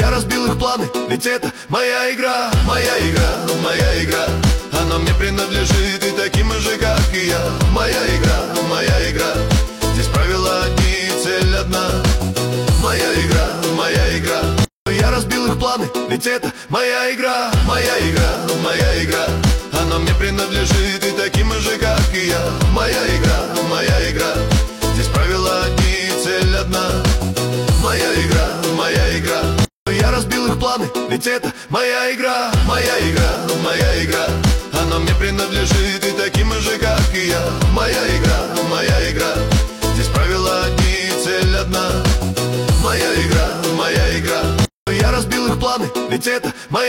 Я разбил их планы, ведь это моя игра. Моя игра, моя игра. Она мне принадлежит и таким же, как и я. Моя игра, моя игра. Здесь правила одни и цель одна. Моя игра, моя игра. Я разбил их планы, ведь это моя игра. Моя игра, моя игра. Она мне принадлежит и таким же, как и я. Моя игра, моя игра. Здесь правила одни и цель одна. Моя игра, моя игра. Я разбил их планы, ведь это моя игра. Моя игра, моя игра. Она мне принадлежит и таким же, как и я. Моя игра, моя игра. Здесь правила одни и цель одна. Моя игра, моя игра. Я разбил их планы, ведь это моя